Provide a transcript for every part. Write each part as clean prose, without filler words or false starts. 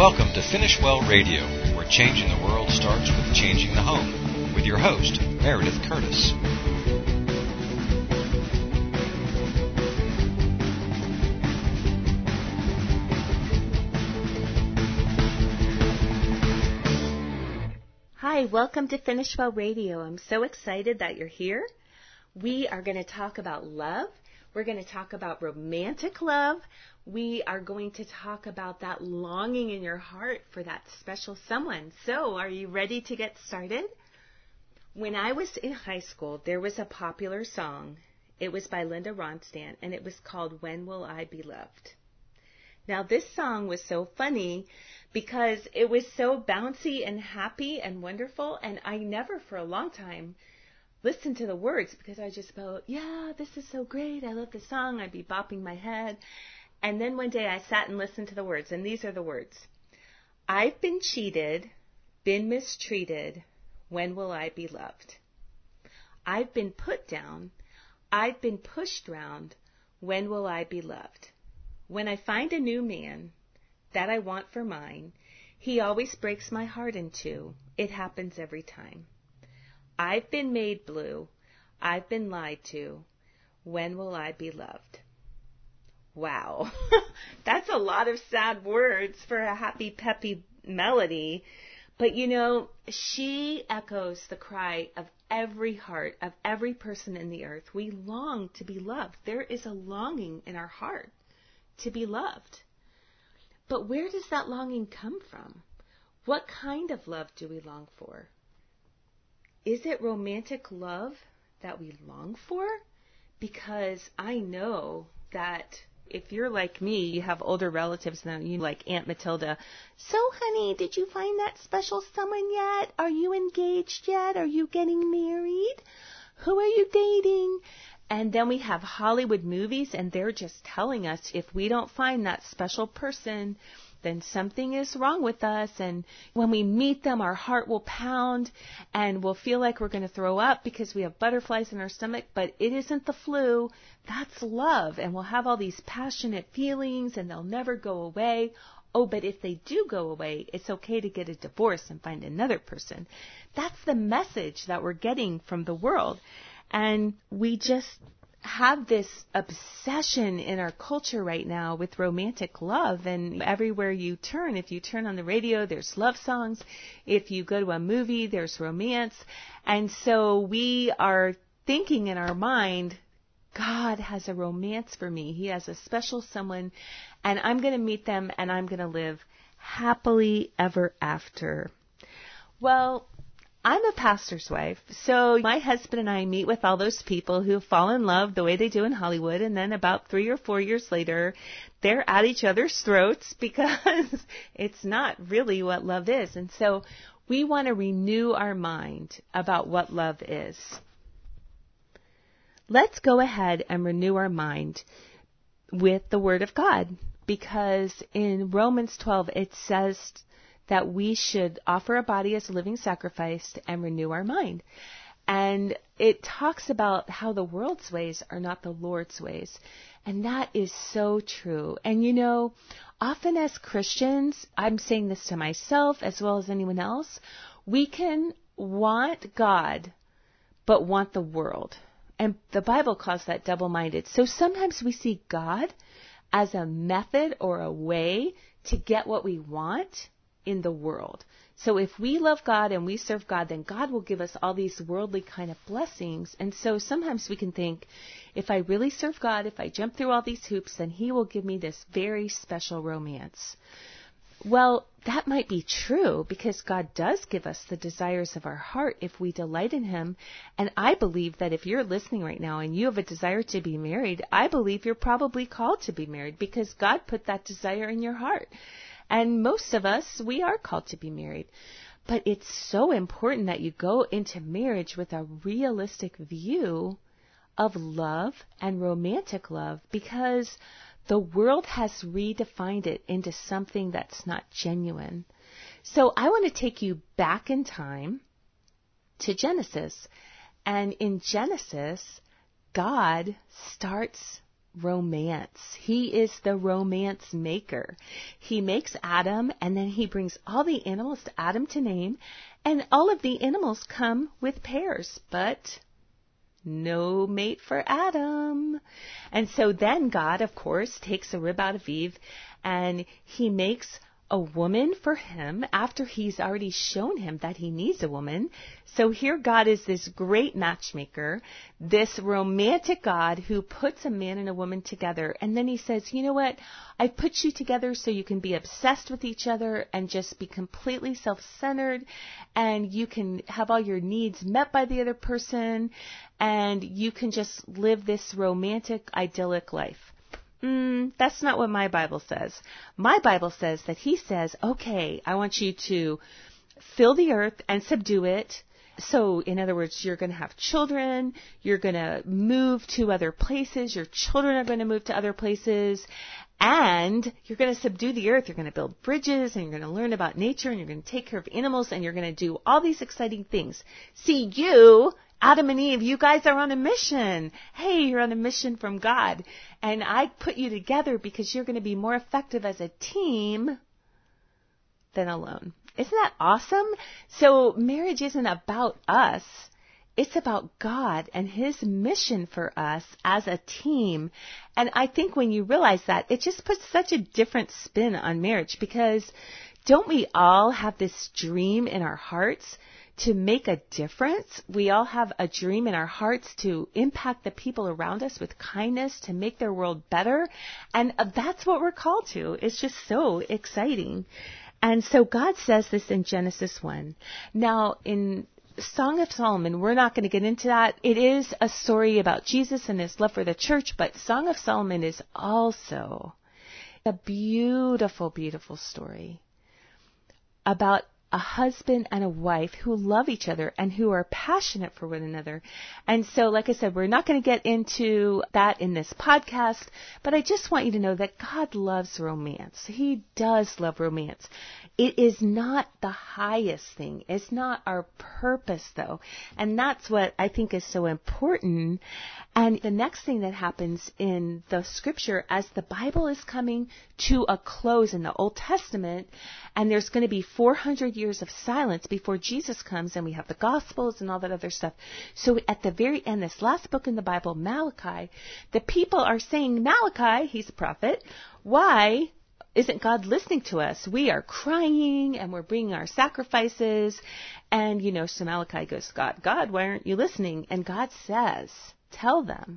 Welcome to Finish Well Radio, where changing the world starts with changing the home, with your host, Meredith Curtis. Hi, welcome to Finish Well Radio. I'm so excited that you're here. We are going to talk about love. We're going to talk about romantic love. We are going to talk about that longing in your heart for that special someone. So, are you ready to get started? When I was in high school, there was a popular song. It was by Linda Ronstadt, and it was called When Will I Be Loved? Now, this song was so funny because it was so bouncy and happy and wonderful, and I never for a long time listened to the words because I just felt, yeah, this is so great. I love the song. I'd be bopping my head. And then one day I sat and listened to the words, and these are the words. I've been cheated, been mistreated. When will I be loved? I've been put down. I've been pushed round. When will I be loved? When I find a new man that I want for mine, he always breaks my heart in two. It happens every time. I've been made blue. I've been lied to. When will I be loved? Wow. That's a lot of sad words for a happy, peppy melody. But you know, she echoes the cry of every heart, of every person in the earth. We long to be loved. There is a longing in our heart to be loved. But where does that longing come from? What kind of love do we long for? Is it romantic love that we long for? Because I know that if you're like me, you have older relatives than you, like Aunt Matilda. So, honey, did you find that special someone yet? Are you engaged yet? Are you getting married? Who are you dating? And then we have Hollywood movies, and they're just telling us if we don't find that special person, then something is wrong with us. And when we meet them, our heart will pound, and we'll feel like we're going to throw up because we have butterflies in our stomach. But it isn't the flu. That's love. And we'll have all these passionate feelings, and they'll never go away. Oh, but if they do go away, it's okay to get a divorce and find another person. That's the message that we're getting from the world. And we just have this obsession in our culture right now with romantic love. And everywhere you turn, if you turn on the radio, there's love songs. If you go to a movie, there's romance. And so we are thinking in our mind, God has a romance for me. He has a special someone, and I'm going to meet them, and I'm going to live happily ever after. Well, I'm a pastor's wife, so my husband and I meet with all those people who fall in love the way they do in Hollywood, and then about 3 or 4 years later, they're at each other's throats because it's not really what love is. And so we want to renew our mind about what love is. Let's go ahead and renew our mind with the Word of God, because in Romans 12 it says that we should offer a body as a living sacrifice and renew our mind. And it talks about how the world's ways are not the Lord's ways. And that is so true. And you know, often as Christians, I'm saying this to myself as well as anyone else, we can want God, but want the world. And the Bible calls that double-minded. So sometimes we see God as a method or a way to get what we want in the world. So if we love God and we serve God, then God will give us all these worldly kind of blessings. And so sometimes we can think, if I really serve God, if I jump through all these hoops, then He will give me this very special romance. Well, that might be true because God does give us the desires of our heart if we delight in Him. And I believe that if you're listening right now and you have a desire to be married, I believe you're probably called to be married because God put that desire in your heart. And most of us, we are called to be married. But it's so important that you go into marriage with a realistic view of love and romantic love, because the world has redefined it into something that's not genuine. So I want to take you back in time to Genesis. And in Genesis, God starts romance. He is the romance maker. He makes Adam, and then he brings all the animals to Adam to name, and all of the animals come with pairs, but no mate for Adam. And so then God, of course, takes a rib out of Eve, and he makes a woman for him after he's already shown him that he needs a woman. So here God is this great matchmaker, this romantic God who puts a man and a woman together. And then he says, you know what? I've put you together so you can be obsessed with each other and just be completely self-centered, and you can have all your needs met by the other person, and you can just live this romantic, idyllic life. That's not what my Bible says. My Bible says that he says, okay, I want you to fill the earth and subdue it. So, in other words, you're going to have children, you're going to move to other places, your children are going to move to other places, and you're going to subdue the earth. You're going to build bridges, and you're going to learn about nature, and you're going to take care of animals, and you're going to do all these exciting things. See, you, Adam and Eve, you guys are on a mission. Hey, you're on a mission from God. And I put you together because you're going to be more effective as a team than alone. Isn't that awesome? So marriage isn't about us. It's about God and his mission for us as a team. And I think when you realize that, it just puts such a different spin on marriage, because don't we all have this dream in our hearts to make a difference? We all have a dream in our hearts to impact the people around us with kindness, to make their world better. And that's what we're called to. It's just so exciting. And so God says this in Genesis 1. Now, in Song of Solomon, we're not going to get into that. It is a story about Jesus and his love for the church, but Song of Solomon is also a beautiful, beautiful story about a husband and a wife who love each other and who are passionate for one another. And so, like I said, we're not going to get into that in this podcast, but I just want you to know that God loves romance. He does love romance. It is not the highest thing. It's not our purpose, though. And that's what I think is so important. And the next thing that happens in the scripture, as the Bible is coming to a close in the Old Testament, and there's going to be 400 years of silence before Jesus comes, and we have the Gospels and all that other stuff. So at the very end, this last book in the Bible, Malachi, the people are saying, Malachi, he's a prophet, why isn't God listening to us? We are crying and we're bringing our sacrifices. And, so Malachi goes, God, why aren't you listening? And God says, tell them,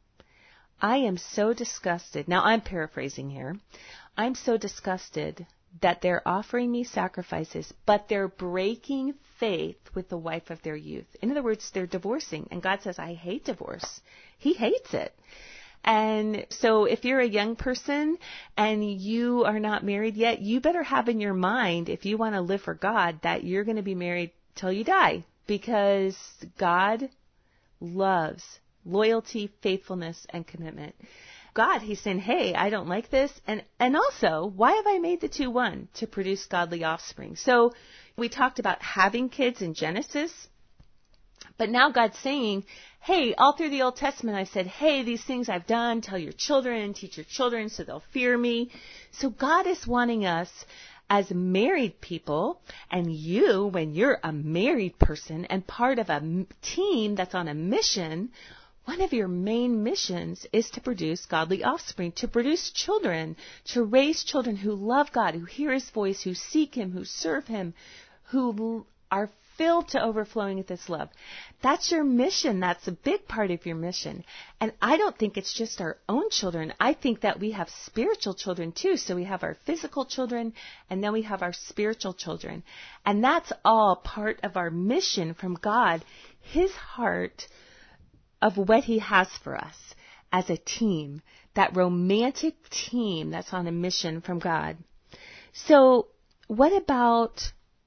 I am so disgusted. Now I'm paraphrasing here. I'm so disgusted that they're offering me sacrifices, but they're breaking faith with the wife of their youth. In other words, they're divorcing. And God says, I hate divorce. He hates it. And so if you're a young person and you are not married yet, you better have in your mind, if you want to live for God, that you're going to be married till you die, because God loves loyalty, faithfulness, and commitment. God, he's saying, hey, I don't like this. And also, why have I made the two one? To produce godly offspring. So we talked about having kids in Genesis. But now God's saying, hey, all through the Old Testament, I said, hey, these things I've done, tell your children, teach your children so they'll fear me. So God is wanting us as married people, and you, when you're a married person and part of a team that's on a mission, one of your main missions is to produce godly offspring, to produce children, to raise children who love God, who hear his voice, who seek him, who serve him, who are filled to overflowing with this love. That's your mission. That's a big part of your mission. And I don't think it's just our own children. I think that we have spiritual children too. So we have our physical children, and then we have our spiritual children. And that's all part of our mission from God, his heart of what he has for us as a team, that romantic team that's on a mission from God. So what about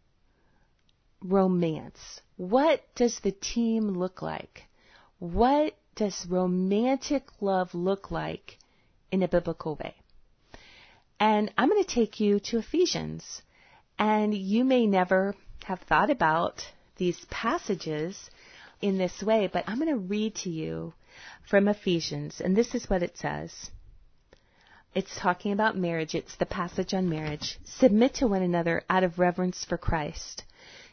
romance? What does the team look like? What does romantic love look like in a biblical way? And I'm going to take you to Ephesians. And you may never have thought about these passages in this way, but I'm going to read to you from Ephesians, and this is what it says. It's talking about marriage. It's the passage on marriage. Submit to one another out of reverence for Christ.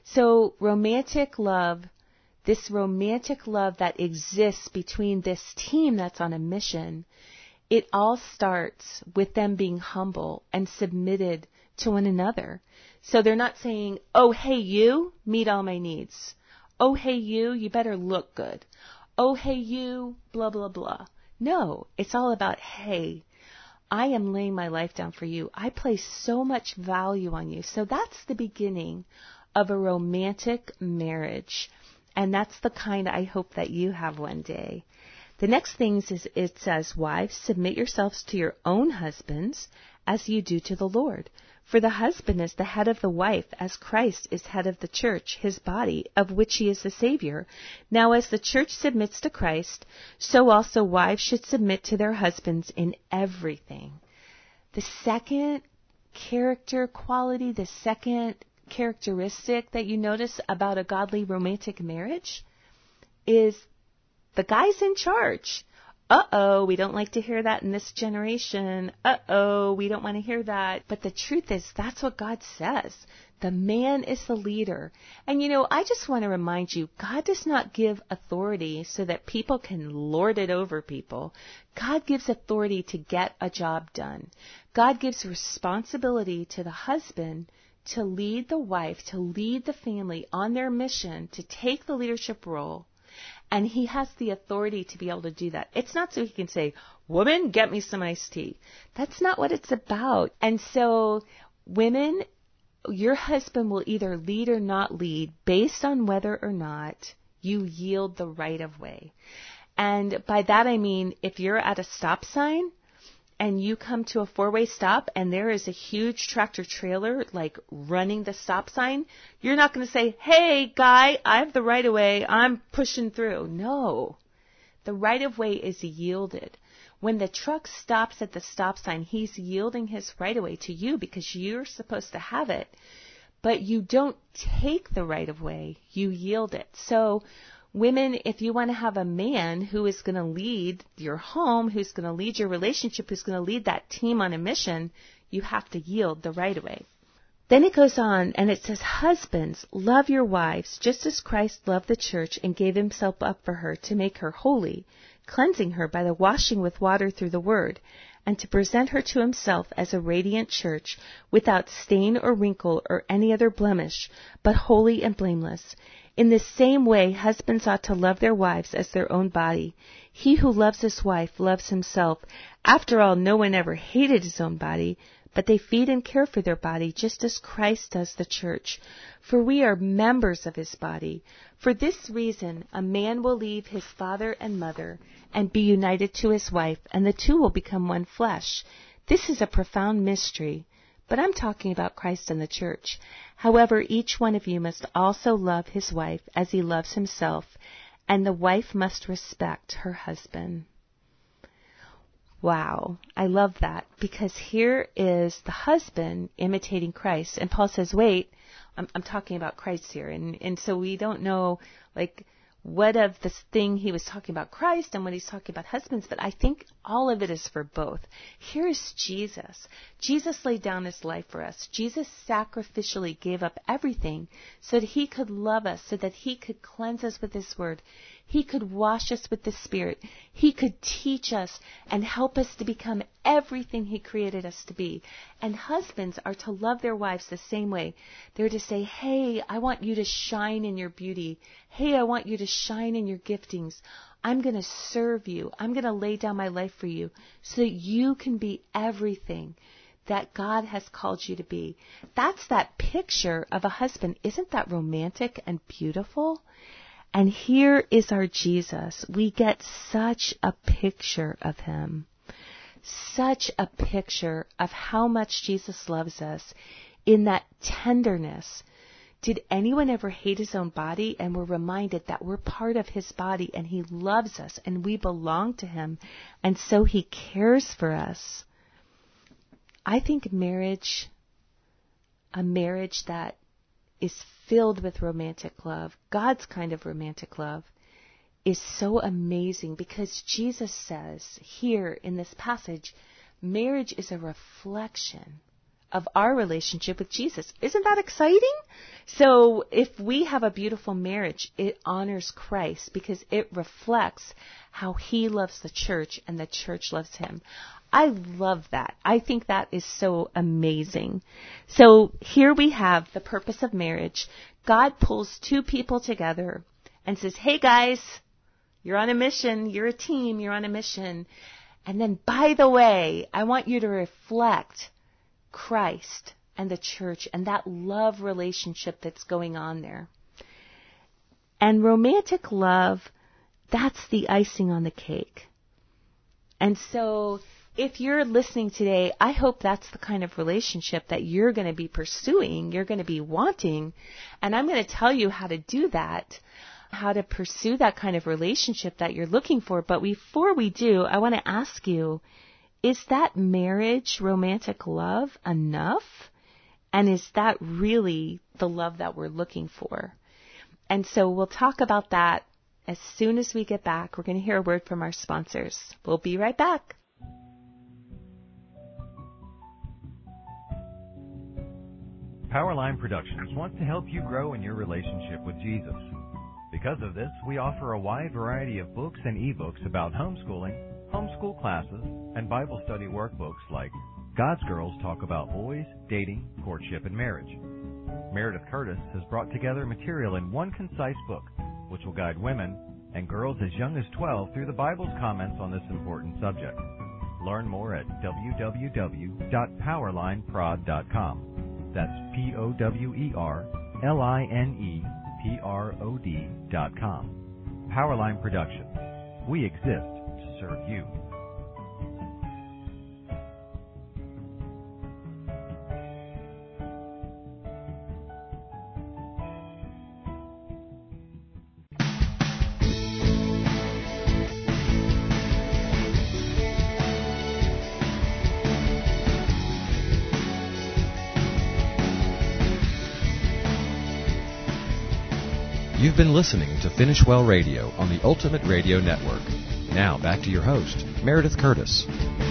So romantic love, this romantic love that exists between this team that's on a mission, it all starts with them being humble and submitted to one another. So they're not saying, oh, hey, you, meet all my needs. Oh, hey, you better look good. Oh, hey, you, blah, blah, blah. No, it's all about, hey, I am laying my life down for you. I place so much value on you. So that's the beginning of a romantic marriage. And that's the kind I hope that you have one day. The next thing is it says, wives, submit yourselves to your own husbands as you do to the Lord. For the husband is the head of the wife, as Christ is head of the church, his body, of which he is the Savior. Now as the church submits to Christ, so also wives should submit to their husbands in everything. The second character quality, the second characteristic that you notice about a godly romantic marriage is the guy's in charge. Uh-oh, we don't like to hear that in this generation. Uh-oh, we don't want to hear that. But the truth is, that's what God says. The man is the leader. And I just want to remind you, God does not give authority so that people can lord it over people. God gives authority to get a job done. God gives responsibility to the husband to lead the wife, to lead the family on their mission, to take the leadership role. And he has the authority to be able to do that. It's not so he can say, woman, get me some iced tea. That's not what it's about. And so, women, your husband will either lead or not lead based on whether or not you yield the right of way. And by that I mean, if you're at a stop sign and you come to a four-way stop and there is a huge tractor trailer like running the stop sign, you're not going to say, hey, guy, I have the right of way. I'm pushing through. No. The right of way is yielded. When the truck stops at the stop sign, he's yielding his right of way to you because you're supposed to have it. But you don't take the right of way. You yield it. So women, if you want to have a man who is going to lead your home, who's going to lead your relationship, who's going to lead that team on a mission, you have to yield the right of way. Then it goes on and it says, husbands, love your wives, just as Christ loved the church and gave himself up for her to make her holy, cleansing her by the washing with water through the word, and to present her to himself as a radiant church, without stain or wrinkle or any other blemish, but holy and blameless. In the same way, husbands ought to love their wives as their own body. He who loves his wife loves himself. After all, no one ever hated his own body, but they feed and care for their body just as Christ does the church. For we are members of his body. For this reason, a man will leave his father and mother and be united to his wife, and the two will become one flesh. This is a profound mystery, but I'm talking about Christ and the church. However, each one of you must also love his wife as he loves himself, and the wife must respect her husband. Wow, I love that, because here is the husband imitating Christ. And Paul says, wait, I'm talking about Christ here. And so we don't know, what of this thing he was talking about Christ and what he's talking about husbands, but I think all of it is for both. Here is Jesus. Jesus laid down his life for us. Jesus sacrificially gave up everything so that he could love us, so that he could cleanse us with his word. He could wash us with the Spirit. He could teach us and help us to become everything he created us to be. And husbands are to love their wives the same way. They're to say, hey, I want you to shine in your beauty. Hey, I want you to shine in your giftings. I'm going to serve you. I'm going to lay down my life for you so that you can be everything that God has called you to be. That's that picture of a husband. Isn't that romantic and beautiful? And here is our Jesus. We get such a picture of him. Such a picture of how much Jesus loves us in that tenderness. Did anyone ever hate his own body? And we're reminded that we're part of his body and he loves us and we belong to him. And so he cares for us. I think a marriage that is filled with romantic love, God's kind of romantic love, is so amazing because Jesus says here in this passage, marriage is a reflection of our relationship with Jesus. Isn't that exciting? So if we have a beautiful marriage, it honors Christ because it reflects how he loves the church and the church loves him. I love that. I think that is so amazing. So here we have the purpose of marriage. God pulls two people together and says, hey guys, you're on a mission. You're a team. You're on a mission. And then, by the way, I want you to reflect Christ and the church and that love relationship that's going on there. And romantic love, that's the icing on the cake. And so if you're listening today, I hope that's the kind of relationship that you're going to be pursuing, you're going to be wanting. And I'm going to tell you how to do that, how to pursue that kind of relationship that you're looking for. But before we do, I want to ask you, is that marriage, romantic love, enough? And is that really the love that we're looking for? And so we'll talk about that as soon as we get back. We're going to hear a word from our sponsors. We'll be right back. Powerline Productions wants to help you grow in your relationship with Jesus. Because of this, we offer a wide variety of books and ebooks about homeschooling, homeschool classes, and Bible study workbooks like God's Girls Talk About Boys, Dating, Courtship, and Marriage. Meredith Curtis has brought together material in one concise book, which will guide women and girls as young as 12 through the Bible's comments on this important subject. Learn more at www.powerlineprod.com. That's POWERLINEPROD.com. Powerline Productions. We exist to serve you. You've been listening to Finish Well Radio on the Ultimate Radio Network. Now back to your host, Meredith Curtis.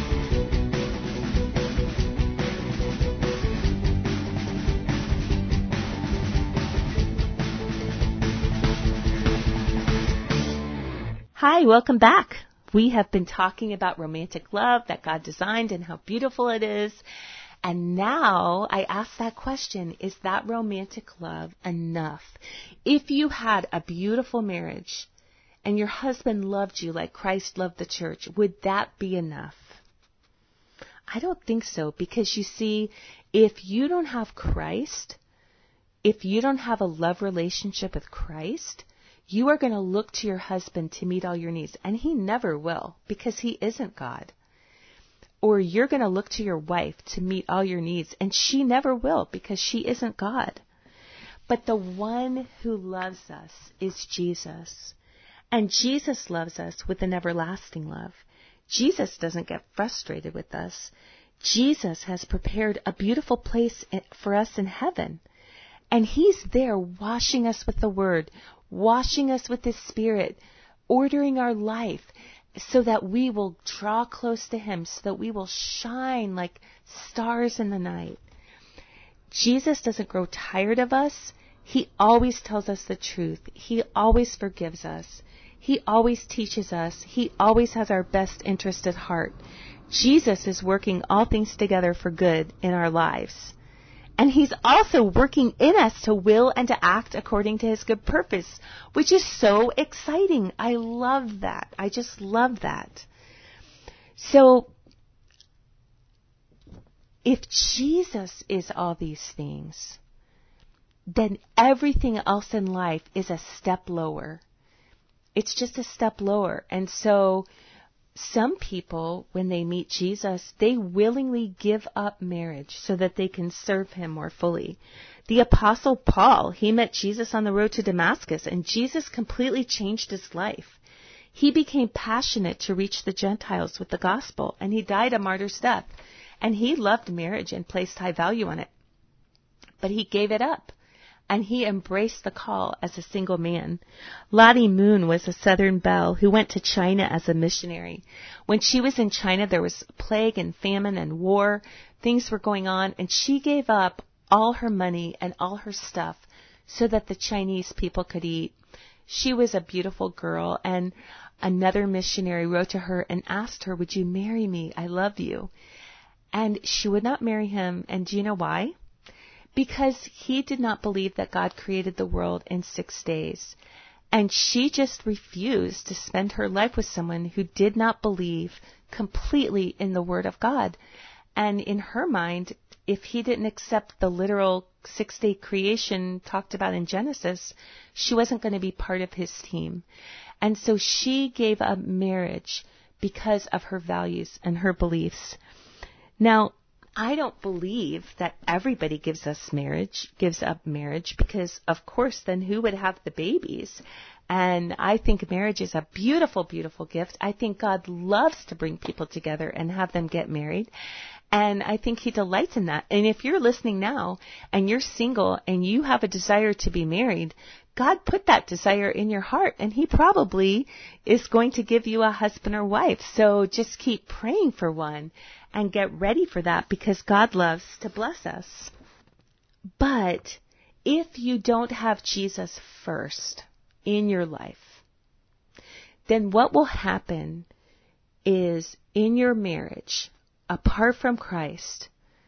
Hi, welcome back. We have been talking about romantic love that God designed and how beautiful it is. And now I ask that question, is that romantic love enough? If you had a beautiful marriage and your husband loved you like Christ loved the church, would that be enough? I don't think so, because you see, if you don't have Christ, if you don't have a love relationship with Christ, you are going to look to your husband to meet all your needs, and he never will, because he isn't God. Or you're going to look to your wife to meet all your needs, and she never will because she isn't God. But the one who loves us is Jesus. And Jesus loves us with an everlasting love. Jesus doesn't get frustrated with us. Jesus has prepared a beautiful place for us in heaven. And he's there washing us with the Word, washing us with His Spirit, ordering our life, so that we will draw close to Him, so that we will shine like stars in the night. Jesus doesn't grow tired of us. He always tells us the truth. He always forgives us. He always teaches us. He always has our best interest at heart. Jesus is working all things together for good in our lives. And He's also working in us to will and to act according to His good purpose, which is so exciting. I love that. I just love that. So, if Jesus is all these things, then everything else in life is a step lower. It's just a step lower. And so, some people, when they meet Jesus, they willingly give up marriage so that they can serve Him more fully. The Apostle Paul, he met Jesus on the road to Damascus, and Jesus completely changed his life. He became passionate to reach the Gentiles with the gospel, and he died a martyr's death. And he loved marriage and placed high value on it. But he gave it up. and he embraced the call as a single man. Lottie Moon was a Southern belle who went to China as a missionary. When she was in China, there was plague and famine and war. Things were going on, and she gave up all her money and all her stuff so that the Chinese people could eat. She was a beautiful girl, and another missionary wrote to her and asked her, "Would you marry me? I love you." And she would not marry him. And do you know why? Because he did not believe that God created the world in 6 days. And she just refused to spend her life with someone who did not believe completely in the Word of God. And in her mind, if he didn't accept the literal 6-day creation talked about in Genesis, she wasn't going to be part of his team. And so she gave up marriage because of her values and her beliefs. Now, I don't believe that everybody gives up marriage, because, of course, then who would have the babies? And I think marriage is a beautiful, beautiful gift. I think God loves to bring people together and have them get married. And I think he delights in that. And if you're listening now and you're single and you have a desire to be married, God put that desire in your heart, and he probably is going to give you a husband or wife. So just keep praying for one and get ready for that, because God loves to bless us. But if you don't have Jesus first in your life, then what will happen is in your marriage, apart from Christ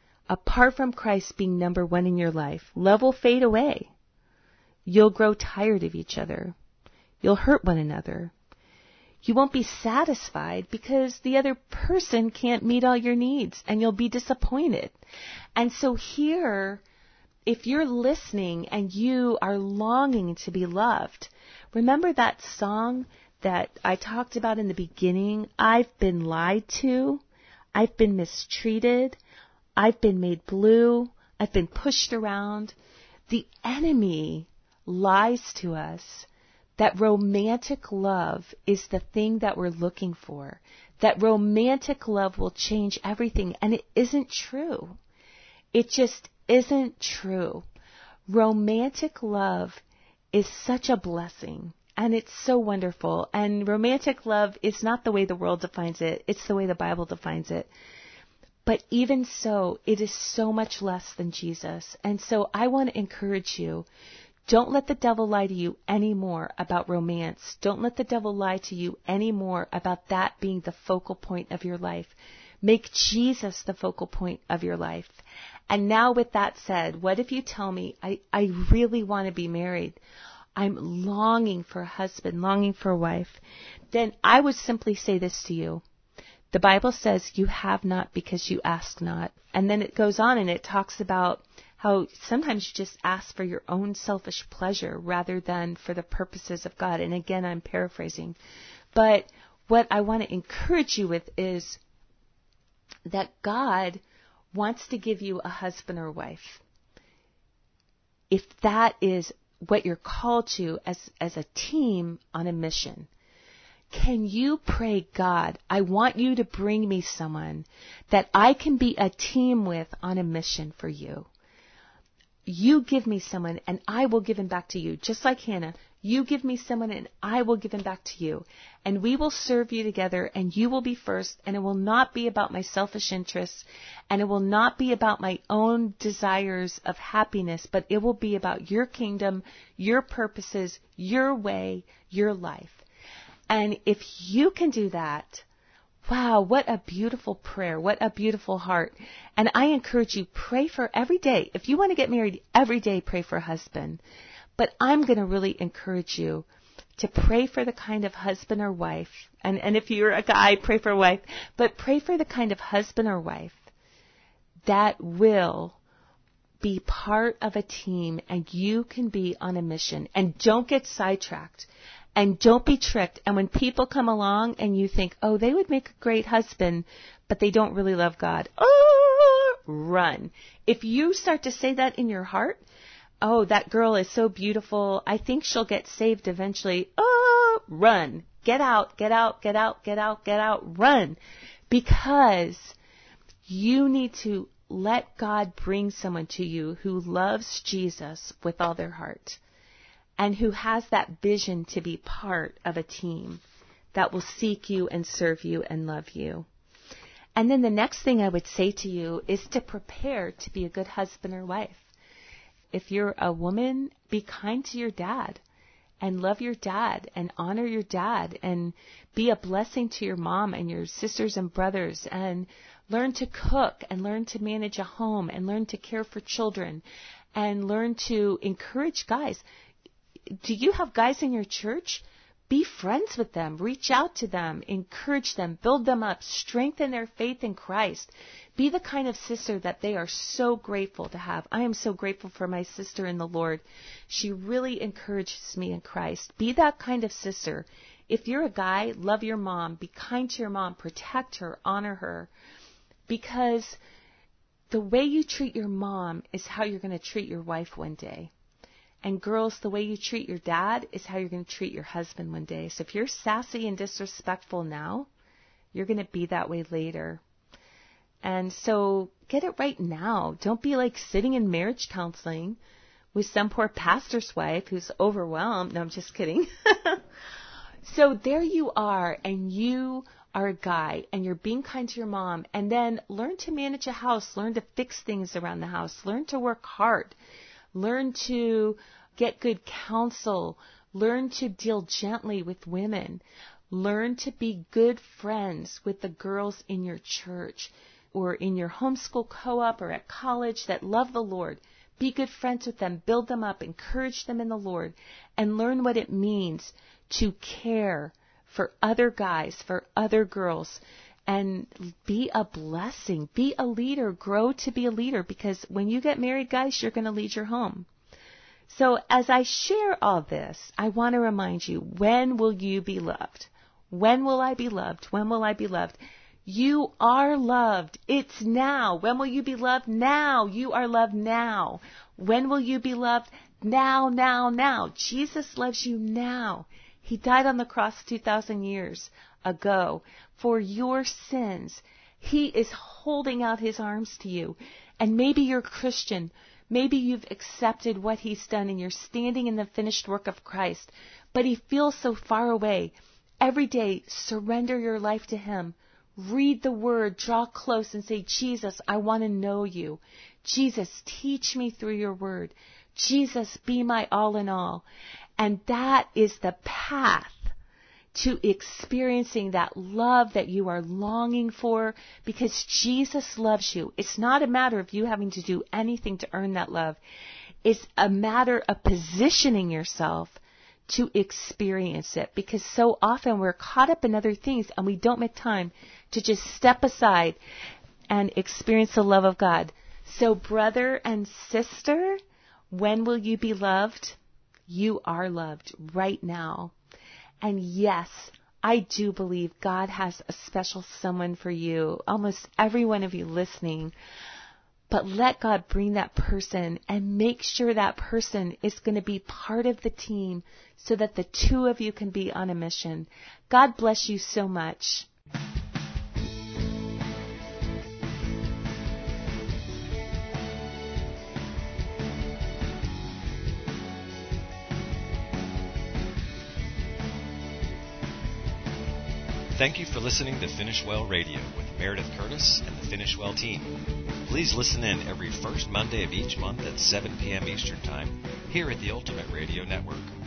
being number one in your life, love will fade away. You'll grow tired of each other. You'll hurt one another. You won't be satisfied because the other person can't meet all your needs, and you'll be disappointed. And so here, if you're listening and you are longing to be loved, remember that song that I talked about in the beginning? I've been lied to. I've been mistreated. I've been made blue. I've been pushed around. The enemy lies to us that romantic love is the thing that we're looking for, that romantic love will change everything, and it isn't true. It just isn't true. Romantic love is such a blessing, and it's so wonderful, and romantic love is not the way the world defines it, it's the way the Bible defines it. But even so, it is so much less than Jesus. And so I want to encourage you, don't let the devil lie to you anymore about romance. Don't let the devil lie to you anymore about that being the focal point of your life. Make Jesus the focal point of your life. And now with that said, what if you tell me, I really want to be married? I'm longing for a husband, longing for a wife. Then I would simply say this to you. The Bible says you have not because you ask not. And then it goes on and it talks about how sometimes you just ask for your own selfish pleasure rather than for the purposes of God. And again, I'm paraphrasing. But what I want to encourage you with is that God wants to give you a husband or wife. If that is what you're called to as a team on a mission, can you pray, God, I want you to bring me someone that I can be a team with on a mission for you. You give me someone and I will give him back to you. Just like Hannah, you give me someone and I will give him back to you. And we will serve you together and you will be first, and it will not be about my selfish interests, and it will not be about my own desires of happiness, but it will be about your kingdom, your purposes, your way, your life. And if you can do that, wow, what a beautiful prayer. What a beautiful heart. And I encourage you, pray for every day. If you want to get married, every day pray for a husband. But I'm going to really encourage you to pray for the kind of husband or wife. And if you're a guy, pray for a wife. But pray for the kind of husband or wife that will be part of a team and you can be on a mission. And don't get sidetracked. And don't be tricked. And when people come along and you think, oh, they would make a great husband, but they don't really love God, run. If you start to say that in your heart, oh, that girl is so beautiful, I think she'll get saved eventually, run. Get out, get out, get out, get out, get out, run. Because you need to let God bring someone to you who loves Jesus with all their heart and who has that vision to be part of a team that will seek you and serve you and love you. And then the next thing I would say to you is to prepare to be a good husband or wife. If you're a woman, be kind to your dad and love your dad and honor your dad and be a blessing to your mom and your sisters and brothers and learn to cook and learn to manage a home and learn to care for children and learn to encourage guys. Do you have guys in your church? Be friends with them. Reach out to them. Encourage them. Build them up. Strengthen their faith in Christ. Be the kind of sister that they are so grateful to have. I am so grateful for my sister in the Lord. She really encourages me in Christ. Be that kind of sister. If you're a guy, love your mom. Be kind to your mom. Protect her. Honor her. Because the way you treat your mom is how you're going to treat your wife one day. And girls, the way you treat your dad is how you're going to treat your husband one day. So if you're sassy and disrespectful now, you're going to be that way later. And so get it right now. Don't be like sitting in marriage counseling with some poor pastor's wife who's overwhelmed. No, I'm just kidding. So there you are, and you are a guy, and you're being kind to your mom. And then learn to manage a house. Learn to fix things around the house. Learn to work hard. Learn to get good counsel. Learn to deal gently with women. Learn to be good friends with the girls in your church or in your homeschool co-op or at college that love the Lord. Be good friends with them. Build them up. Encourage them in the Lord. And learn what it means to care for other guys, for other girls. And be a blessing. Be a leader. Grow to be a leader, because when you get married, guys, you're going to lead your home. So as I share all this, I want to remind you, when will you be loved? When will I be loved? When will I be loved? You are loved. It's now. When will you be loved? Now. You are loved now. When will you be loved? Now, now, now. Jesus loves you now. He died on the cross 2,000 years ago for your sins. He is holding out his arms to you. And maybe you're a Christian. Maybe you've accepted what he's done and you're standing in the finished work of Christ. But he feels so far away. Every day, surrender your life to him. Read the word, draw close and say, Jesus, I want to know you. Jesus, teach me through your word. Jesus, be my all in all. And that is the path to experiencing that love that you are longing for, because Jesus loves you. It's not a matter of you having to do anything to earn that love. It's a matter of positioning yourself to experience it, because so often we're caught up in other things and we don't make time to just step aside and experience the love of God. So brother and sister, when will you be loved? You are loved right now. And yes, I do believe God has a special someone for you, almost every one of you listening. But let God bring that person and make sure that person is going to be part of the team so that the two of you can be on a mission. God bless you so much. Thank you for listening to Finish Well Radio with Meredith Curtis and the Finish Well team. Please listen in every first Monday of each month at 7 p.m. Eastern Time here at the Ultimate Radio Network.